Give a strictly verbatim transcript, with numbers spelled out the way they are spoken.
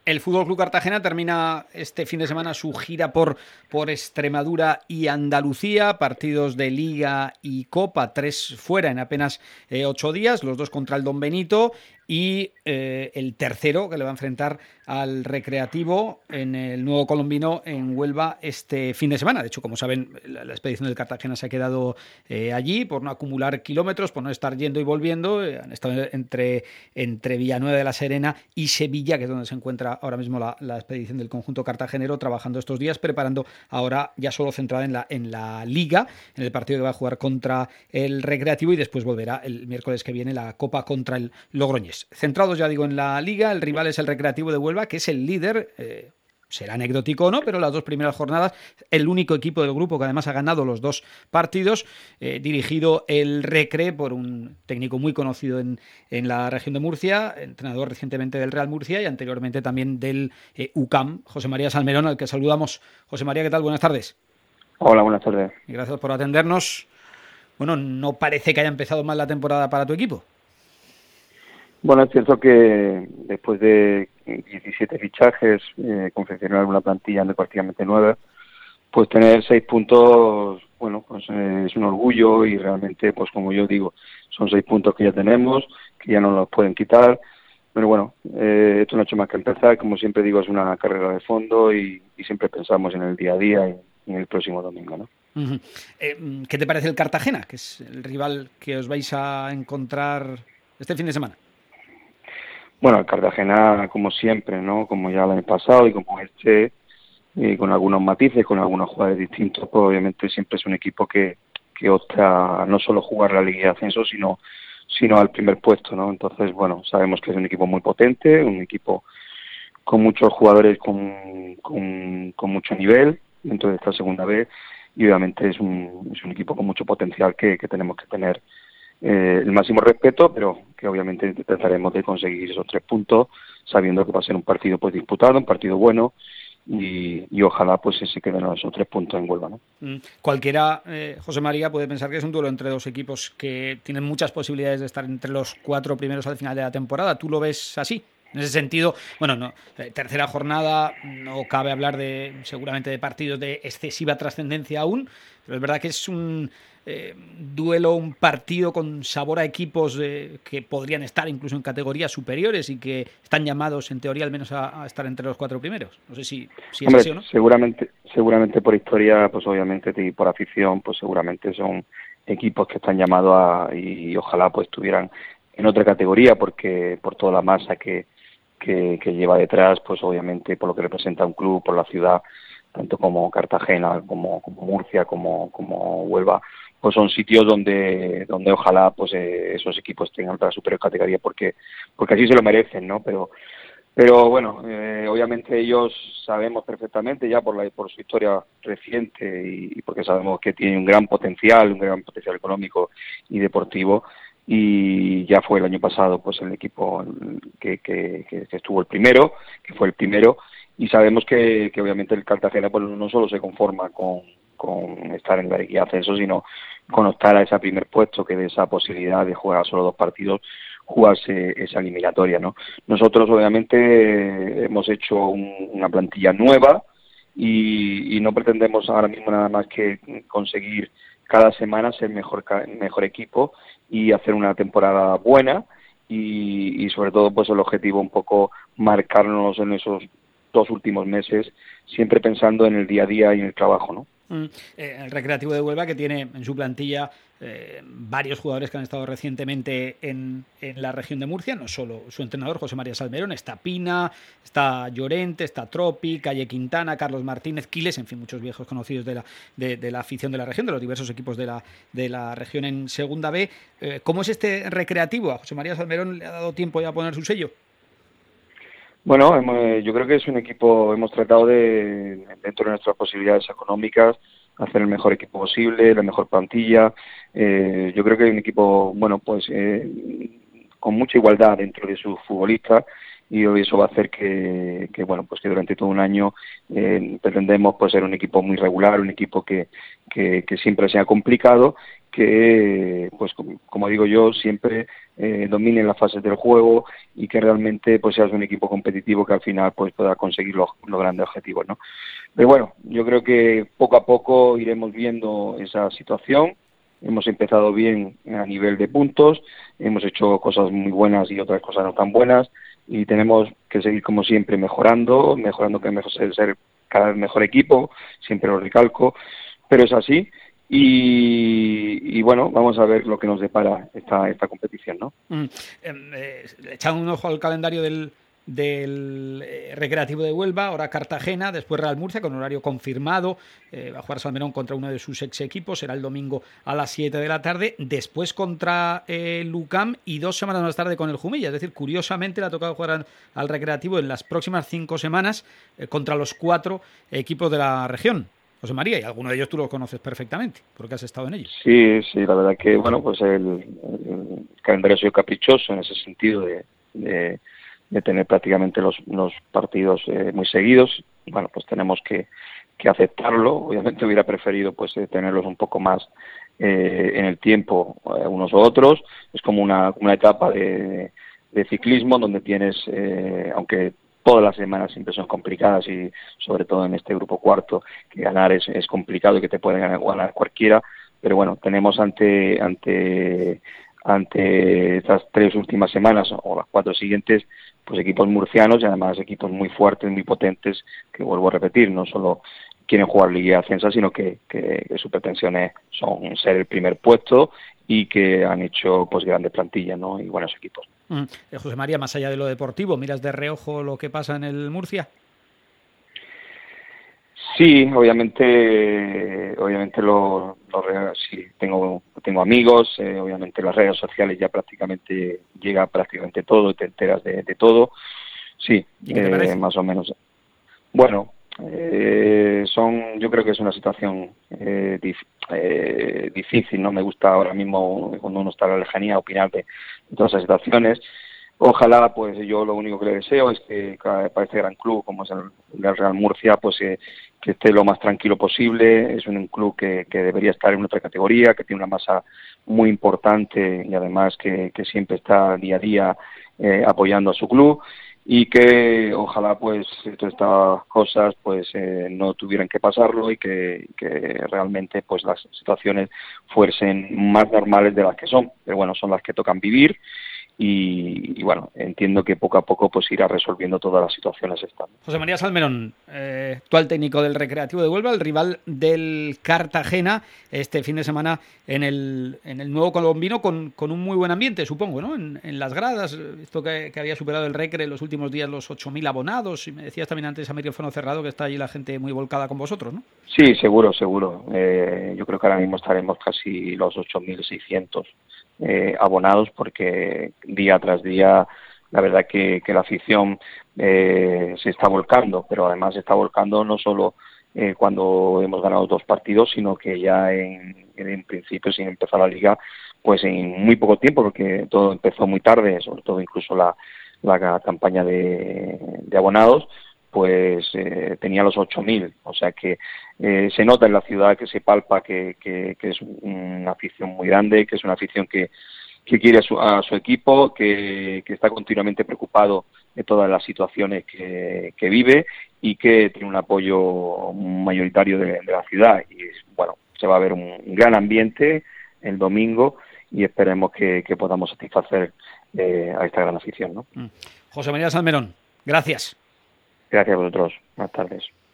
El Fútbol Club Cartagena termina este fin de semana su gira por, por Extremadura y Andalucía, partidos de Liga y Copa, tres fuera en apenas eh, ocho días, los dos contra el Don Benito y eh, el tercero que le va a enfrentar al Recreativo en el Nuevo Colombino en Huelva este fin de semana. De hecho, como saben, la, la expedición del Cartagena se ha quedado eh, allí por no acumular kilómetros, por no estar yendo y volviendo. Eh, han estado entre, entre Villanueva de la Serena y Sevilla, que es donde se encuentra ahora mismo la, la expedición del conjunto cartagenero, trabajando estos días, preparando ahora ya solo centrada en la, en la Liga, en el partido que va a jugar contra el Recreativo, y después volverá el miércoles que viene la Copa contra el Logroñés. Centrados, ya digo, en la Liga, el rival es el Recreativo de Huelva, que es el líder. eh, Será anecdótico o no, pero las dos primeras jornadas, el único equipo del grupo que además ha ganado los dos partidos, eh, dirigido el Recre por un técnico muy conocido en, en la región de Murcia, entrenador recientemente del Real Murcia y anteriormente también del eh, U C A M, José María Salmerón, al que saludamos. José María, ¿qué tal? Buenas tardes. Hola, buenas tardes. Y gracias por atendernos. Bueno, no parece que haya empezado mal la temporada para tu equipo. Bueno, es cierto que después de diecisiete fichajes, eh, confeccionar una plantilla de prácticamente nueve, pues tener seis puntos, bueno, pues eh, es un orgullo y realmente, pues como yo digo, son seis puntos que ya tenemos, que ya no nos pueden quitar. Pero bueno, eh, esto no ha hecho más que empezar. Como siempre digo, es una carrera de fondo y, y siempre pensamos en el día a día y en el próximo domingo, ¿no? Uh-huh. Eh, ¿Qué te parece el Cartagena, que es el rival que os vais a encontrar este fin de semana? Bueno, el Cartagena, como siempre, ¿no? Como ya el año pasado y como este, eh, con algunos matices, con algunos jugadores distintos, pues obviamente siempre es un equipo que, que opta no solo jugar la Liga de Ascenso, sino, sino al primer puesto, ¿no? Entonces, bueno, sabemos que es un equipo muy potente, un equipo con muchos jugadores con, con, con mucho nivel dentro de esta segunda vez, y obviamente es un, es un equipo con mucho potencial que, que tenemos que tener Eh, el máximo respeto, pero que obviamente trataremos de conseguir esos tres puntos, sabiendo que va a ser un partido pues disputado, un partido bueno, y, y ojalá pues se queden esos tres puntos en Huelva, ¿no? Mm. Cualquiera, eh, José María, puede pensar que es un duelo entre dos equipos que tienen muchas posibilidades de estar entre los cuatro primeros al final de la temporada. ¿Tú lo ves así? En ese sentido, bueno, no, eh, tercera jornada, no cabe hablar de seguramente de partidos de excesiva trascendencia aún, pero es verdad que es un eh, duelo, un partido con sabor a equipos eh, que podrían estar incluso en categorías superiores y que están llamados, en teoría, al menos a, a estar entre los cuatro primeros. No sé si, si es Hombre, así o no. seguramente, seguramente por historia, pues obviamente y por afición, pues seguramente son equipos que están llamados a, y, y ojalá pues estuvieran en otra categoría, porque por toda la masa que Que, que lleva detrás, pues obviamente por lo que representa un club, por la ciudad, tanto como Cartagena, como, como Murcia, como, como Huelva, pues son sitios donde donde ojalá pues eh, esos equipos tengan otra superior categoría, porque porque así se lo merecen, ¿no? Pero pero bueno, eh, obviamente ellos sabemos perfectamente ya por la por su historia reciente y, y porque sabemos que tiene un gran potencial, un gran potencial económico y deportivo. Y ya fue el año pasado pues el equipo que, que, que estuvo el primero, que fue el primero, y sabemos que, que obviamente el Cartagena pues no solo se conforma con, con estar en la Liga de Ascenso, sino con optar a ese primer puesto, que de esa posibilidad de jugar solo dos partidos, jugarse esa eliminatoria, ¿no? Nosotros obviamente hemos hecho un, una plantilla nueva y, y no pretendemos ahora mismo nada más que conseguir cada semana ser mejor mejor equipo y hacer una temporada buena y, y sobre todo pues el objetivo un poco marcarnos en esos dos últimos meses, siempre pensando en el día a día y en el trabajo, ¿no? Mm. Eh, el Recreativo de Huelva, que tiene en su plantilla eh, varios jugadores que han estado recientemente en, en la región de Murcia, no solo su entrenador José María Salmerón, está Pina, está Llorente, está Tropi, Calle Quintana, Carlos Martínez, Quiles, en fin, muchos viejos conocidos de la, de, de la afición de la región, de los diversos equipos de la, de la región en Segunda B. Eh, ¿Cómo es este Recreativo? ¿A José María Salmerón le ha dado tiempo ya a poner su sello? Bueno, hemos, yo creo que es un equipo, hemos tratado de, dentro de nuestras posibilidades económicas, hacer el mejor equipo posible, la mejor plantilla. Eh, yo creo que es un equipo, bueno, pues eh, con mucha igualdad dentro de sus futbolistas, y eso va a hacer que, que bueno, pues que durante todo un año eh, pretendemos pues ser un equipo muy regular, un equipo que, que, que siempre sea complicado, que, pues como digo yo, siempre eh, dominen las fases del juego y que realmente pues seas un equipo competitivo que al final pues pueda conseguir los, los grandes objetivos, ¿no? Pero bueno, yo creo que poco a poco iremos viendo esa situación. Hemos empezado bien a nivel de puntos, hemos hecho cosas muy buenas y otras cosas no tan buenas, y tenemos que seguir como siempre mejorando, mejorando que mejor ser, ser cada vez mejor equipo, siempre lo recalco, pero es así. Y, y bueno, vamos a ver lo que nos depara esta esta competición, ¿no? Mm, eh, echando un ojo al calendario del, del eh, Recreativo de Huelva, ahora Cartagena, después Real Murcia con horario confirmado, eh, va a jugar Salmerón contra uno de sus ex equipos, será el domingo a las siete de la tarde, después contra eh, Lucam y dos semanas más tarde con el Jumilla. Es decir, curiosamente le ha tocado jugar al, al Recreativo en las próximas cinco semanas eh, contra los cuatro equipos de la región. José María, y alguno de ellos tú los conoces perfectamente, porque has estado en ellos. Sí, sí, la verdad que, bueno, pues el, el calendario ha sido caprichoso en ese sentido de, de, de tener prácticamente los, los partidos eh, muy seguidos. Bueno, pues tenemos que, que aceptarlo. Obviamente hubiera preferido pues eh, tenerlos un poco más eh, en el tiempo eh, unos u otros. Es como una, una etapa de, de ciclismo donde tienes, eh, aunque todas las semanas siempre son complicadas y sobre todo en este grupo cuarto, que ganar es, es complicado y que te puede ganar, ganar cualquiera, pero bueno, tenemos ante ante ante estas tres últimas semanas o las cuatro siguientes, pues equipos murcianos y además equipos muy fuertes, muy potentes, que vuelvo a repetir, no solo quieren jugar Liga y Ascensa, sino que, que, que sus pretensiones son ser el primer puesto y que han hecho pues grandes plantillas, ¿no? Y buenos equipos. Mm. Eh, José María, más allá de lo deportivo, ¿miras de reojo lo que pasa en el Murcia? Sí, obviamente, obviamente lo, lo sí, tengo tengo amigos, eh, obviamente las redes sociales ya prácticamente llega prácticamente todo y te enteras de, de todo. Sí, ¿Y qué te parece? eh, más o menos. Bueno, eh, son, yo creo que es una situación eh, dif, eh, difícil, ¿no? Me gusta ahora mismo cuando uno está en la lejanía opinar de, de todas esas situaciones. Ojalá, pues yo lo único que le deseo es que para este gran club como es el, el Real Murcia, pues eh, que esté lo más tranquilo posible. Es un club que, que debería estar en otra categoría, que tiene una masa muy importante y además que, que siempre está día a día eh, apoyando a su club, y que ojalá pues todas estas cosas pues eh, no tuvieran que pasarlo y que, que realmente pues las situaciones fuesen más normales de las que son, pero bueno, son las que tocan vivir. Y, y bueno, entiendo que poco a poco pues irá resolviendo todas las situaciones estas. José María Salmerón, eh, actual técnico del Recreativo de Huelva, el rival del Cartagena este fin de semana en el, en el nuevo Colombino con, con un muy buen ambiente, supongo, ¿no? En, en las gradas, esto que, que había superado el Recre en los últimos días los ocho mil abonados, y me decías también antes a micrófono cerrado que está allí la gente muy volcada con vosotros, ¿no? Sí, seguro, seguro. Eh, yo creo que ahora mismo estaremos casi los ocho mil seiscientos eh, abonados, porque día tras día la verdad que, que la afición eh, se está volcando, pero además se está volcando no solo eh, cuando hemos ganado dos partidos, sino que ya en, en principio, sin empezar la liga, pues en muy poco tiempo, porque todo empezó muy tarde, sobre todo incluso la, la campaña de, de abonados, pues eh, tenía los ocho mil, o sea que eh, se nota en la ciudad, que se palpa que, que, que es una afición muy grande, que es una afición que, que quiere a su, a su equipo, que, que está continuamente preocupado de todas las situaciones que, que vive y que tiene un apoyo mayoritario de, de la ciudad. Y bueno, se va a ver un, un gran ambiente el domingo y esperemos que, que podamos satisfacer eh, a esta gran afición, ¿no? José María Salmerón, gracias. Gracias a vosotros. Buenas tardes.